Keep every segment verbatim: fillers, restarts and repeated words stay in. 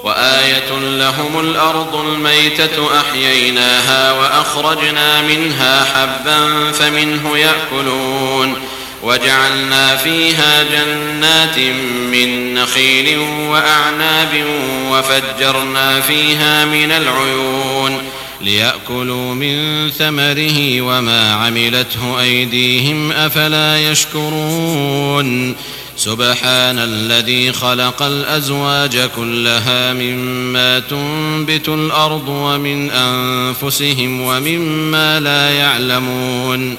وآية لهم الأرض الميتة أحييناها وأخرجنا منها حبا فمنه يأكلون وجعلنا فيها جنات من نخيل وأعناب وفجرنا فيها من العيون ليأكلوا من ثمره وما عملته أيديهم أفلا يشكرون سبحان الذي خلق الأزواج كلها مما تنبت الأرض ومن أنفسهم ومما لا يعلمون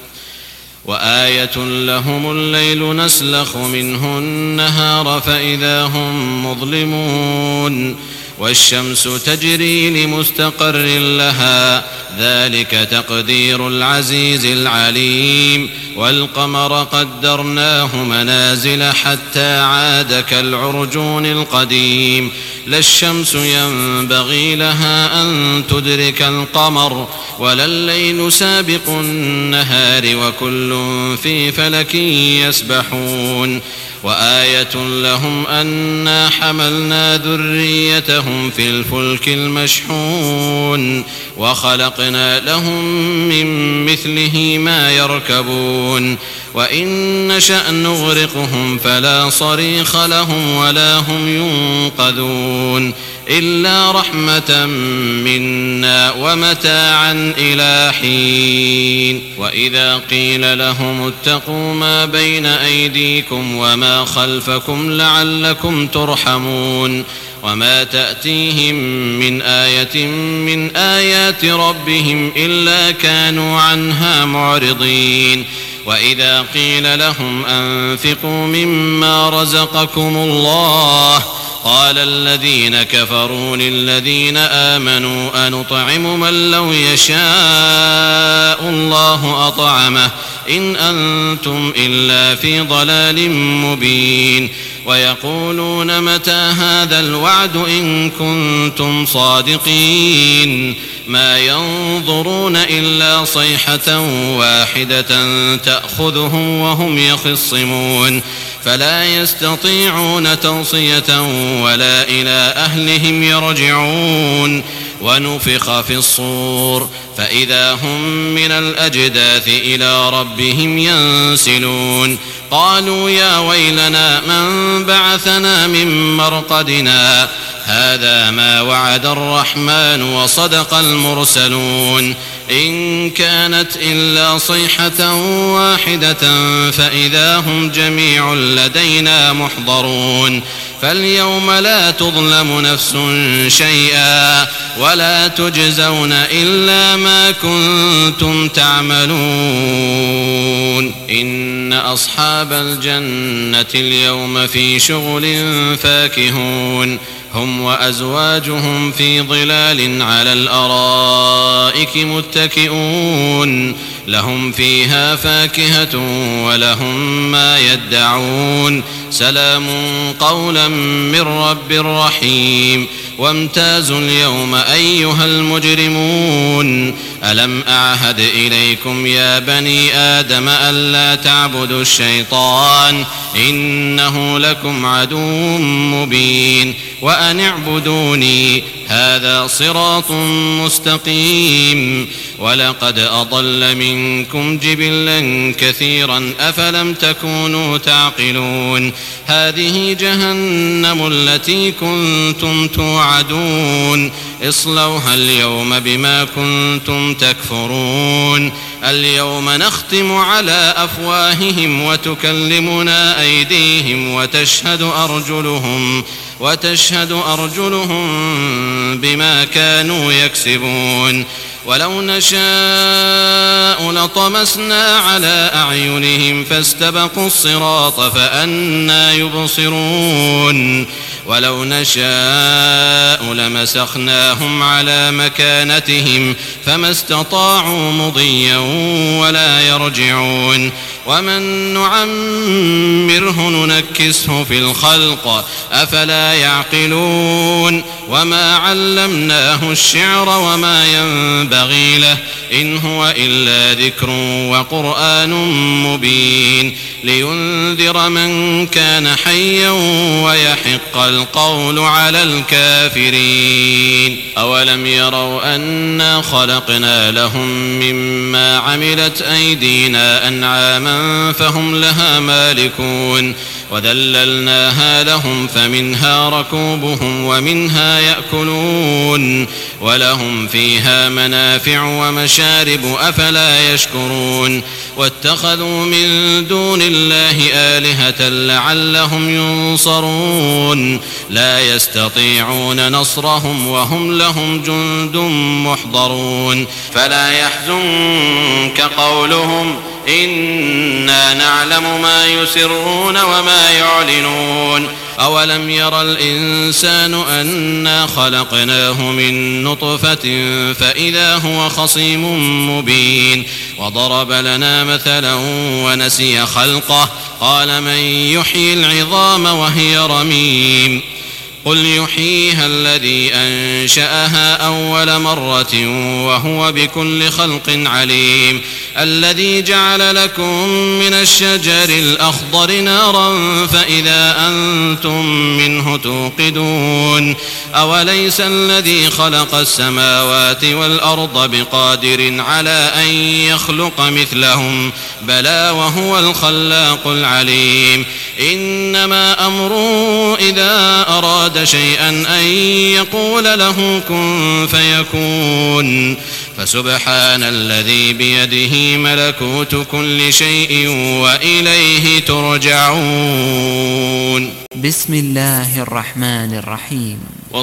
وآية لهم الليل نسلخ منه النهار فإذا هم مظلمون والشمس تجري لمستقر لها ذلك تقدير العزيز العليم والقمر قدرناه منازل حتى عاد كالعرجون القديم لا الشمس ينبغي لها أن تدرك القمر ولا الليل سابق النهار وكل في فلك يسبحون وآية لهم أنا حملنا ذريتهم في الفلك المشحون وخلقنا لهم من مثله ما يركبون وإن نشأ نغرقهم فلا صريخ لهم ولا هم ينقذون إلا رحمة منا ومتاعا إلى حين وإذا قيل لهم اتقوا ما بين أيديكم وما خلفكم لعلكم ترحمون وما تأتيهم من آية من آيات ربهم إلا كانوا عنها معرضين وإذا قيل لهم أنفقوا مما رزقكم الله قال الذين كفروا للذين آمنوا أنطعم من لو يشاء الله أطعمه إن أنتم إلا في ضلال مبين ويقولون متى هذا الوعد إن كنتم صادقين ما ينظرون إلا صيحة واحدة تأخذهم وهم يخصمون فلا يستطيعون توصية ولا إلى أهلهم يرجعون ونفخ في الصور فإذا هم من الأجداث إلى ربهم ينسلون قالوا يا ويلنا من بعثنا من مرقدنا هذا ما وعد الرحمن وصدق المرسلون إن كانت إلا صيحة واحدة فإذا هم جميع لدينا محضرون فاليوم لا تظلم نفس شيئا ولا تجزون إلا ما كنتم تعملون إن أصحاب الجنة اليوم في شغل فاكهون هم وأزواجهم في ظلال على الأرائك متكئون لهم فيها فاكهة ولهم ما يدعون سلام قولا من رب رحيم وامتازوا اليوم أيها المجرمون ألم أعهد إليكم يا بني آدم ألا تعبدوا الشيطان إنه لكم عدو مبين وأن اعبدوني هذا صراط مستقيم ولقد أضل منكم جبلا كثيرا أفلم تكونوا تعقلون هذه جهنم التي كنتم توعدون اصلوها اليوم بما كنتم تكفرون اليوم نختم على أفواههم وتكلمنا أيديهم وتشهد أرجلهم وتشهد أرجلهم بما كانوا يكسبون ولو نشاء لطمسنا على أعينهم فاستبقوا الصراط فأنى يبصرون ولو نشاء لمسخناهم على مكانتهم فما استطاعوا مضيا ولا يرجعون ومن نعمره ننكسه في الخلق أفلا يعقلون وما علمناه الشعر وما ينبغي له إن هو إلا ذكر وقرآن مبين لينذر من كان حيا ويحق القول على الكافرين أولم يروا أنا خلقنا لهم مما عملت أيدينا أنعاما فهم لها مالكون وذللناها لهم فمنها ركوبهم ومنها يأكلون ولهم فيها منافع ومشارب أفلا يشكرون واتخذوا من دون الله آلهة لعلهم ينصرون لا يستطيعون نصرهم وهم لهم جند محضرون فلا يحزنك قولهم إنا نعلم ما يسرون وما يعلنون أولم ير الإنسان أنا خلقناه من نطفة فإذا هو خصيم مبين وضرب لنا مثلا ونسي خلقه قال من يحيي العظام وهي رميم قل يحييها الذي أنشأها أول مرة وهو بكل خلق عليم الذي جعل لكم من الشجر الأخضر نارا فإذا أنتم منه توقدون أوليس الذي خلق السماوات والأرض بقادر على أن يخلق مثلهم بلى وهو الخلاق العليم إنما أمره إذا أراد شيئا أن يقول له كن فيكون فسبحان الذي بيده ملكوت كل شيء وإليه ترجعون بسم الله الرحمن الرحيم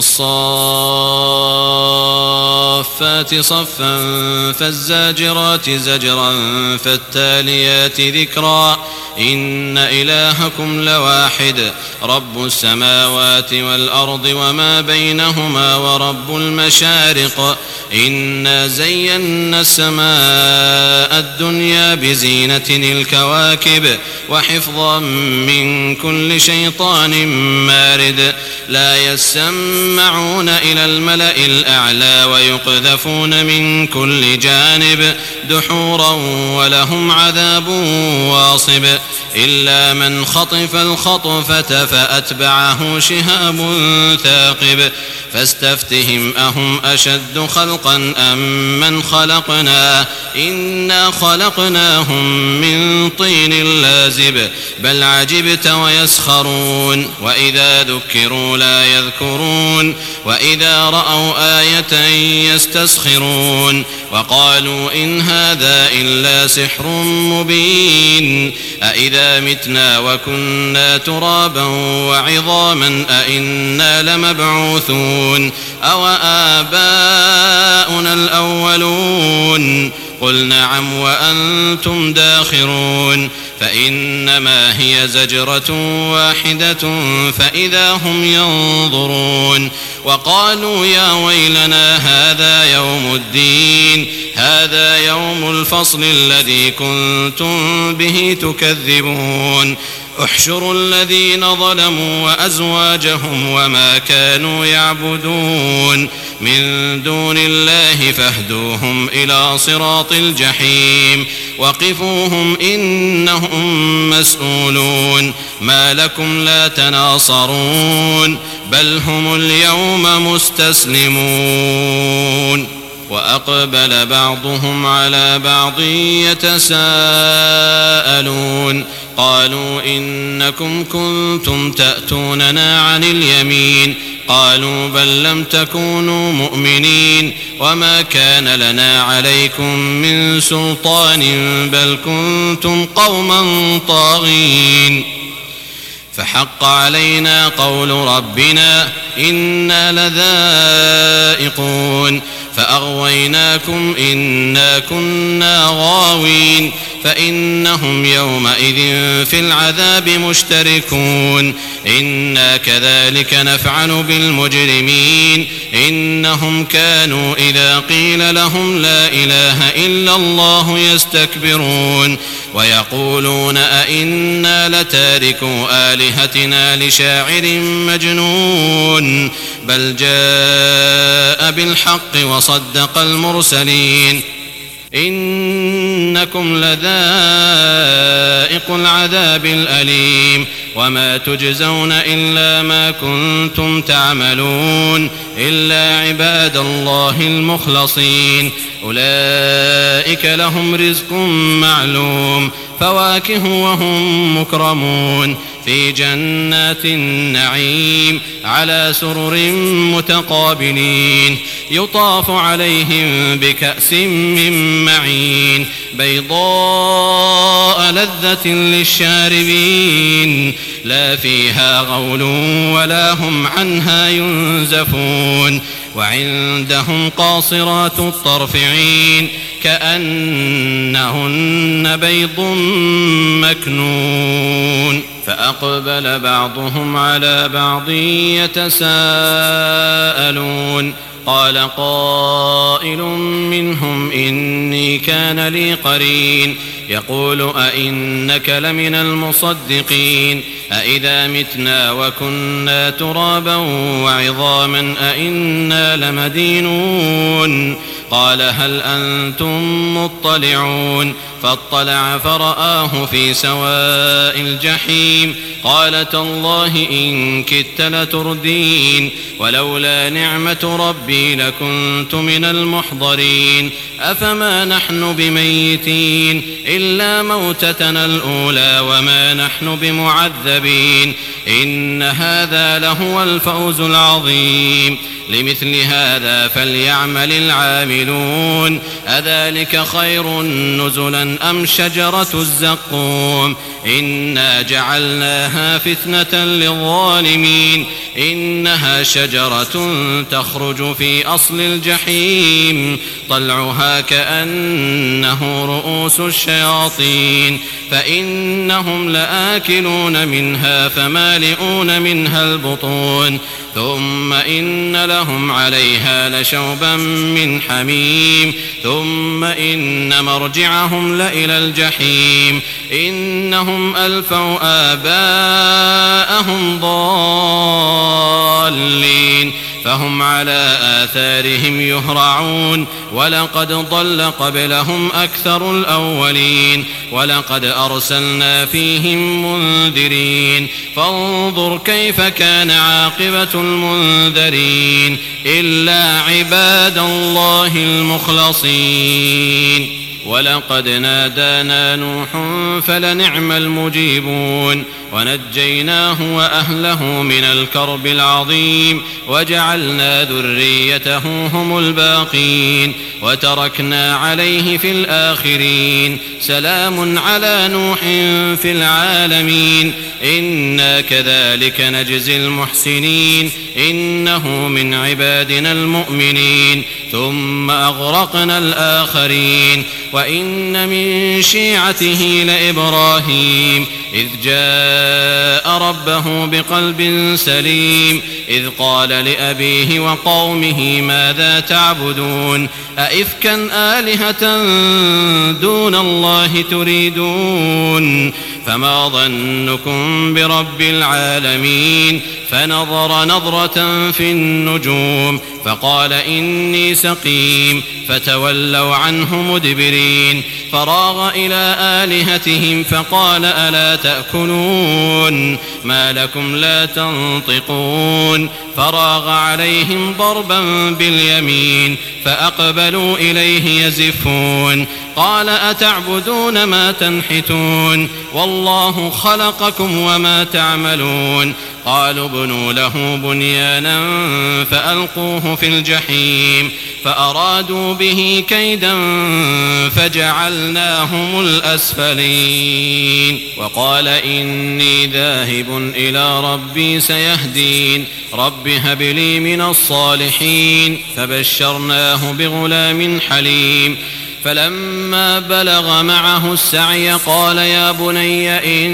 والصافات صفا فالزاجرات زجرا فالتاليات ذكرا إن إلهكم لواحد رب السماوات والأرض وما بينهما ورب المشارق إنا زينا السماء الدنيا بزينة الكواكب وحفظا من كل شيطان مارد لا يسمعون إلى الملأ الأعلى ويقذفون من كل جانب دحورا ولهم عذاب واصب إلا من خطف الخطفة فأتبعه شهاب ثاقب فاستفتهم أهم أشد خلقا أم من خلقنا إنا خلقناهم من طين لازب بل عجبت ويسخرون وإذا ذكروا لا يذكرون وإذا رأوا آية يستسخرون وقالوا إن هذا إلا سحر مبين أإذا متنا وكنا ترابا وعظاما أإنا لمبعوثون أو آباؤنا الأولون قل نعم وأنتم داخرون فإنما هي زجرة واحدة فإذا هم ينظرون وقالوا يا ويلنا هذا يوم الدين هذا يوم الفصل الذي كنتم به تكذبون احشروا الذين ظلموا وأزواجهم وما كانوا يعبدون من دون الله فاهدوهم إلى صراط الجحيم وقفوهم إنهم مسؤولون ما لكم لا تناصرون بل هم اليوم مستسلمون وأقبل بعضهم على بعض يتساءلون قالوا إنكم كنتم تأتوننا عن اليمين قالوا بل لم تكونوا مؤمنين وما كان لنا عليكم من سلطان بل كنتم قوما طاغين فحق علينا قول ربنا إنا لذائقون فأغويناكم إنا كنا غاوين فإنهم يومئذ في العذاب مشتركون إنا كذلك نفعل بالمجرمين إنهم كانوا إذا قيل لهم لا إله إلا الله يستكبرون ويقولون أئنا لتاركوا آلهتنا لشاعر مجنون بل جاء بالحق وصدق المرسلين إنكم لذائق العذاب الأليم وما تجزون إلا ما كنتم تعملون إلا عباد الله المخلصين أولئك لهم رزق معلوم فواكه وهم مكرمون في جنات النعيم على سرر متقابلين يطاف عليهم بكأس من معين بيضاء لذة للشاربين لا فيها غول ولا هم عنها ينزفون وعندهم قاصرات الطرف عين كأنهن بيض مكنون فأقبل بعضهم على بعض يتساءلون قال قائل منهم إني كان لي قرين يقول أئنك لمن المصدقين أئذا متنا وكنا ترابا وعظاما أئنا لمدينون قال هل أنتم مطلعون فاطلع فرآه في سواء الجحيم قال تالله إن كدت لتردين ولولا نعمة ربي لكنت من المحضرين أفما نحن بميتين إلا موتتنا الأولى وما نحن بمعذبين إن هذا لهو الفوز العظيم لمثل هذا فليعمل العاملون أذلك خير نزلا أم شجرة الزقوم إنا جعلناها فتنة للظالمين إنها شجرة تخرج في أصل الجحيم طلعها كأنه رؤوس الشياطين فإنهم لآكلون منها فمالئون منها البطون ثم إن لهم عليها لشوبا من حميم ثم إن مرجعهم لإلى الجحيم إنهم ألفوا آباءهم ضالين فهم على آثارهم يهرعون ولقد ضل قبلهم أكثر الأولين ولقد أرسلنا فيهم منذرين فانظر كيف كان عاقبة المنذرين إلا عباد الله المخلصين ولقد نادانا نوح فلنعم المجيبون ونجيناه وأهله من الكرب العظيم وجعلنا ذريته هم الباقين وتركنا عليه في الآخرين سلام على نوح في العالمين إنا كذلك نجزي المحسنين إنه من عبادنا المؤمنين ثم أغرقنا الآخرين وإن من شيعته لإبراهيم إذ جاء ربه بقلب سليم إذ قال لأبيه وقومه ماذا تعبدون أئفكا آلهة دون الله تريدون فما ظنكم برب العالمين فنظر نظرة في النجوم فقال إني سقيم فتولوا عنه مدبرين فراغ إلى آلهتهم فقال ألا تأكلون ما لكم لا تنطقون فراغ عليهم ضربا باليمين فأقبلوا إليه يزفون قال أتعبدون ما تنحتون والله خلقكم وما تعملون قالوا ابنوا له بنيانا فألقوه في الجحيم فأرادوا به كيدا فجعلناهم الأسفلين وقال إني ذاهب إلى ربي سيهدين رب هب لي من الصالحين فبشرناه بغلام حليم فلما بلغ معه السعي قال يا بني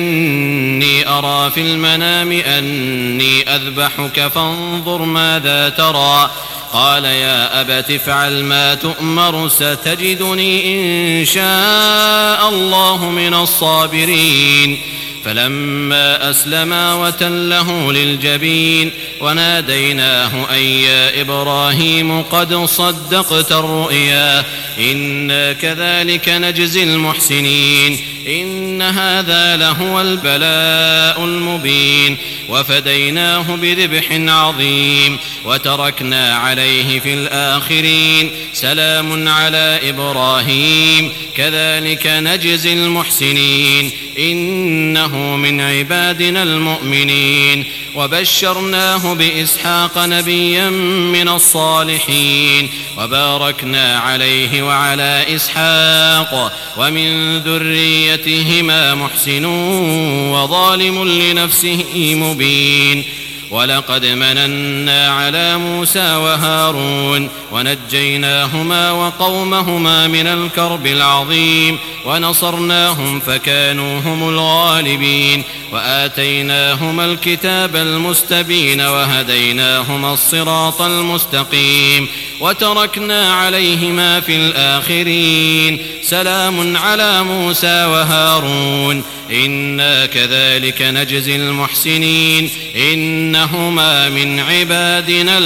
إني أرى في المنام أني أذبحك فانظر ماذا ترى قال يا أبت افعل ما تؤمر ستجدني إن شاء الله من الصابرين فلما أسلما وتله للجبين وناديناه أن يا إبراهيم قد صدقت الرؤيا إنا كذلك نجزي المحسنين إن هذا لهو البلاء المبين وفديناه بذبح عظيم وتركنا عليه في الآخرين سلام على إبراهيم كذلك نجزي المحسنين إنه من عبادنا المؤمنين وبشرناه بإسحاق نبيا من الصالحين وباركنا عليه وعلى إسحاق ومن ذريتهما محسن وظالم لنفسه مبين ولقد مننا على موسى وهارون ونجيناهما وقومهما من الكرب العظيم ونصرناهم فكانوا هم الغالبين وآتيناهما الكتاب المستبين وهديناهما الصراط المستقيم وتركنا عليهما في الآخرين سلام على موسى وهارون إنا كذلك نجزي المحسنين إنهما من عبادنا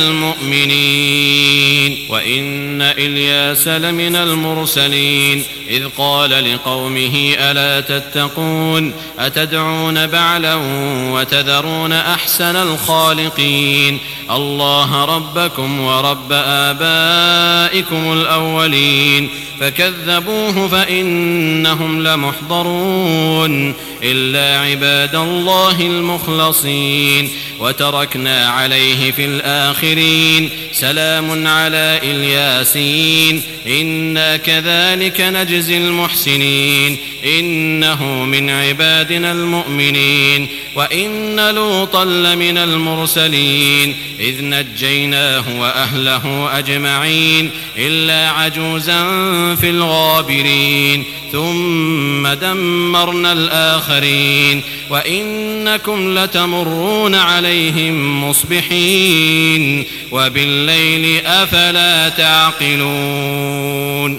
المؤمنين وإن إلياس لمن المرسلين إذ قال لقومه ألا تتقون أتدعون بعلا وتذرون أحسن الخالقين الله ربكم ورب آبائكم الأولين فكذبوه فإنهم لمحضرون إلا عباد الله المخلصين وتركنا عليه في الآخرين سلام على الياسين إنا كذلك نجزي المحسنين إنه من عبادنا المؤمنين وإن لوطا لمن المرسلين إذ نجيناه وأهله أجمعين إلا عجوزا في الغابرين ثم دمرنا الآخرين وإنكم لتمرون عليهم مصبحين وبالليل أفلا تعقلون